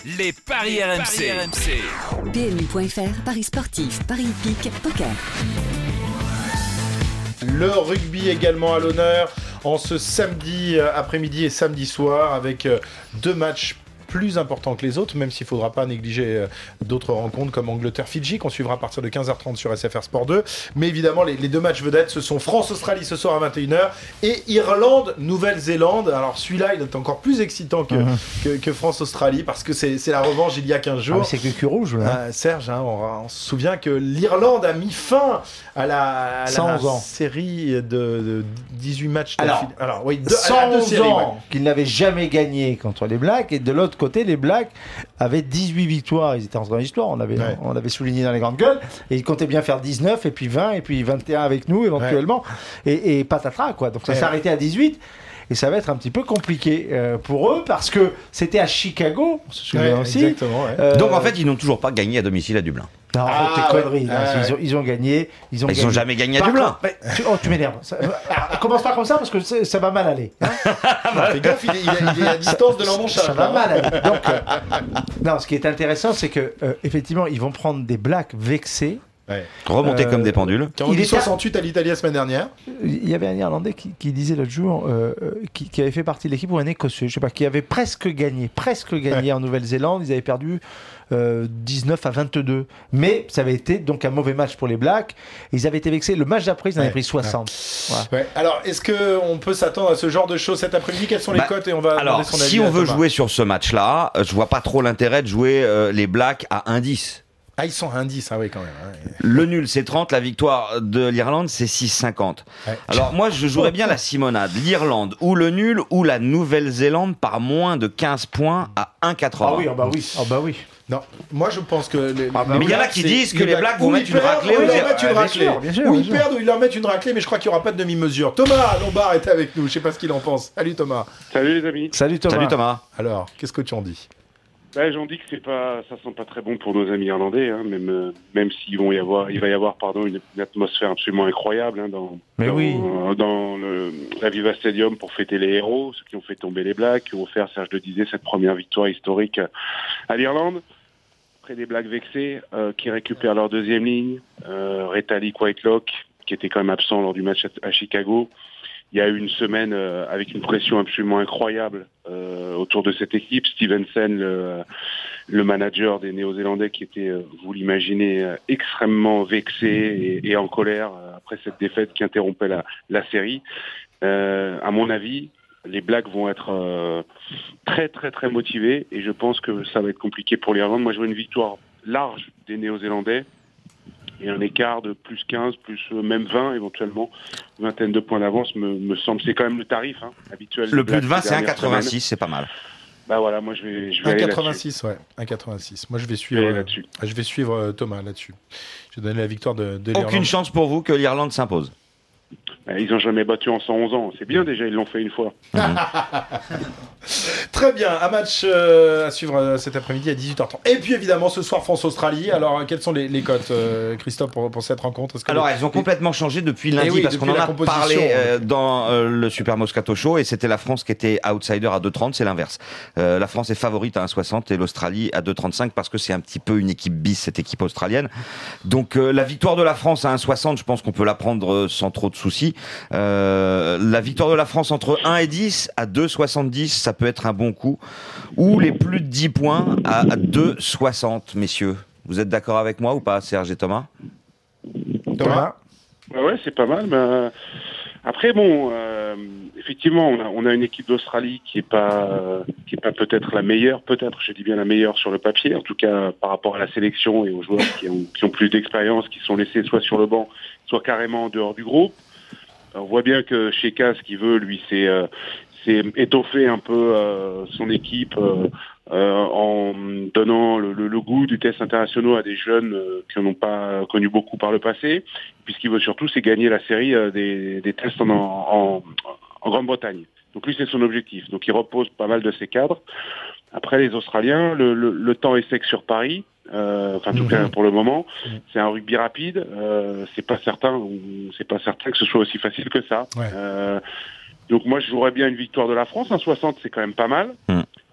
Les paris RMC. PMU.fr, paris sportif, paris hippique, poker. Le rugby également à l'honneur en ce samedi après-midi et samedi soir avec deux matchs plus importants que les autres, même s'il ne faudra pas négliger d'autres rencontres comme Angleterre-Fidji qu'on suivra à partir de 15h30 sur SFR Sport 2. Mais évidemment, les deux matchs vedettes, ce sont France-Australie ce soir à 21h et Irlande-Nouvelle-Zélande. Alors celui-là, il est encore plus excitant que France-Australie parce que c'est la revanche il y a 15 jours. C'est que le cul rouge, là. Serge, on se souvient que l'Irlande a mis fin à la série de 18 matchs. 111 ans qu'ils n'avaient jamais gagné contre les Blacks, et de l'autre côté, les Blacks avaient 18 victoires. Ils étaient en train d'histoire, on l'avait souligné dans les grandes gueules, et ils comptaient bien faire 19, et puis 20, et puis 21 avec nous éventuellement, et patatras, quoi. Donc ça s'est arrêté à 18. Et ça va être un petit peu compliqué pour eux parce que c'était à Chicago, on se souvient aussi. Exactement, donc en fait, ils n'ont toujours pas gagné à domicile à Dublin. Non, tes conneries. Ils ont gagné. Ils ont jamais gagné à Dublin. Tu m'énerves. Commence pas comme ça parce que ça va mal aller. Hein. Fais gaffe, il est à distance de l'embonchage. Ça va mal aller. Donc, non, ce qui est intéressant, c'est que effectivement, ils vont prendre des Blacks vexés. Remonter comme des pendules. Quand on dit 68 à l'Italie la semaine dernière. Il y avait un Irlandais qui disait l'autre jour, qui avait fait partie de l'équipe, ou un Écossais, je sais pas, qui avait presque gagné en Nouvelle-Zélande. Ils avaient perdu 19 à 22. Mais ça avait été donc un mauvais match pour les Blacks. Ils avaient été vexés. Le match d'après, ils en avaient pris 60. Voilà. Alors, est-ce qu'on peut s'attendre à ce genre de choses cet après-midi? Quelles sont les cotes? Et on va demander son avis. Si on veut jouer sur ce match-là, je vois pas trop l'intérêt de jouer les Blacks à 1-10. Ah, ils sont à 1-10, ah oui, quand même. Le nul, c'est 30. La victoire de l'Irlande, c'est 6,50. Alors, moi, je jouerais bien la Simonade. L'Irlande, ou le nul, ou la Nouvelle-Zélande par moins de 15 points à 1,80. Ah bah oui. Non, moi je pense que... mais il y en a qui disent que les Blacks vont mettre une raclée. Ou ils perdent ou ils leur mettent une raclée, mais je crois qu'il n'y aura pas de demi-mesure. Thomas Lombard est avec nous, je ne sais pas ce qu'il en pense. Salut Thomas. Salut les amis. Salut Thomas. Alors, qu'est-ce que tu en dis? J'en dis que ça sent pas très bon pour nos amis irlandais, hein, même s'il va y avoir une atmosphère absolument incroyable dans l'Aviva Stadium pour fêter les héros, ceux qui ont fait tomber les Blacks, qui ont offert, Serge le disait, cette première victoire historique à l'Irlande. Après des Blacks vexés qui récupèrent leur deuxième ligne, Retallick Whitelock qui était quand même absent lors du match à Chicago. Il y a eu une semaine avec une pression absolument incroyable autour de cette équipe. Stevenson, le manager des Néo-Zélandais, qui était, vous l'imaginez, extrêmement vexé et en colère après cette défaite qui interrompait la série. À mon avis, les Blacks vont être très très très motivés et je pense que ça va être compliqué pour l'Irlande. Moi, je vois une victoire large des Néo-Zélandais. Et un écart de plus 15, plus même 20 éventuellement, une vingtaine de points d'avance me semble, c'est quand même le tarif habituel. Le plus de 20 c'est 1,86, c'est pas mal. Bah voilà, moi je vais 1,86, 1,86. Moi je vais suivre là-dessus. Je vais suivre Thomas là-dessus. Je vais donner la victoire de l'Irlande. Aucune chance pour vous que l'Irlande s'impose? Ils n'ont jamais battu en 111 ans, c'est bien déjà, ils l'ont fait une fois. Très bien, un match à suivre cet après-midi à 18h30. Et puis évidemment ce soir France-Australie. Alors quelles sont les cotes, Christophe, pour cette rencontre? Alors elles ont complètement changé depuis lundi parce qu'on en a parlé dans le Super Moscato Show et c'était la France qui était outsider à 2,30, c'est l'inverse. La France est favorite à 1,60 et l'Australie à 2,35 parce que c'est un petit peu une équipe bis, cette équipe australienne. Donc la victoire de la France à 1,60, je pense qu'on peut la prendre sans trop de soucis. La victoire de la France entre 1 et 10 à 2,70, ça peut être un bon coup. Ou les plus de 10 points à 2,60, messieurs. Vous êtes d'accord avec moi ou pas, Serge et Thomas? Ouais, c'est pas mal. Mais après, effectivement, on a une équipe d'Australie qui est pas peut-être la meilleure, je dis bien la meilleure sur le papier, en tout cas par rapport à la sélection et aux joueurs qui ont plus d'expérience, qui sont laissés soit sur le banc, soit carrément en dehors du groupe. On voit bien que Sheka, ce qu'il veut, lui, c'est étoffer un peu son équipe en donnant le goût du test international à des jeunes qui n'en ont pas connu beaucoup par le passé. Puis ce qu'il veut surtout, c'est gagner la série des tests en Grande-Bretagne. Donc lui, c'est son objectif. Donc il repose pas mal de ses cadres. Après, les Australiens, le temps est sec sur Paris. En tout cas pour le moment, c'est un rugby rapide. C'est pas certain que ce soit aussi facile que ça. Donc moi je jouerais bien une victoire de la France. 1,60 c'est quand même pas mal.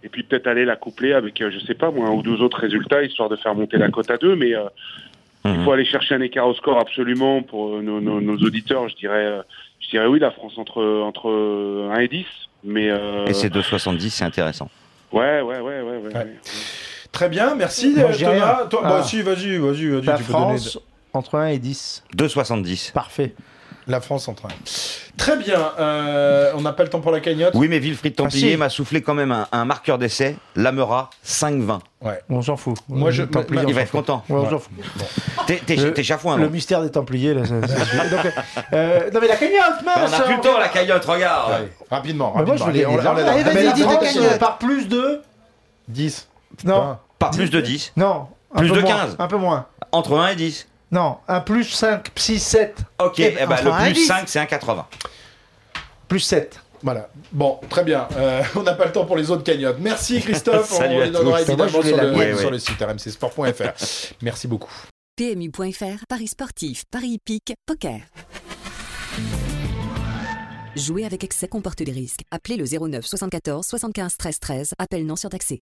et puis peut-être aller la coupler avec, je sais pas moi, 1 ou 2 autres résultats, histoire de faire monter la cote à 2, mais il faut aller chercher un écart au score absolument pour nos auditeurs, je dirais oui, la France entre 1 et 10, mais... Et c'est 2,70, c'est intéressant. Ouais. Très bien, merci Thomas. Si, vas-y. La France, entre 1 et 10. 2,70. Parfait. La France entre 1. Très bien, on n'a pas le temps pour la cagnotte. Oui, mais Wilfried Templier m'a soufflé quand même un marqueur d'essai, Lamera, 5-20. Ouais. On s'en fout. Moi, il va être content. Ouais, on s'en fout. Bon. T'es chafouin, non? Le mystère des Templiers, là. Donc, non, mais la cagnotte, mince. On n'a plus le temps, la cagnotte, regarde. Ouais. Rapidement. Moi, je Allez, allez, vas-y, dis ta cagnotte. Par plus de 10. Non. Pas plus de 10. Non. Plus de 15. Un peu moins. Entre 1 et 10. Non, un plus 5, 6, 7. Ok, le plus 5, c'est 1,80. Plus 7. Voilà. Bon, très bien. On n'a pas le temps pour les autres cagnottes. Merci Christophe. Salut on à les donnera tous. évidemment Ouais. sur le site rmcsport.fr. Merci beaucoup. PMU.fr, Paris sportif, Paris hippique, poker. Jouer avec excès comporte des risques. Appelez le 09 74 75 13 13. Appel non surtaxé.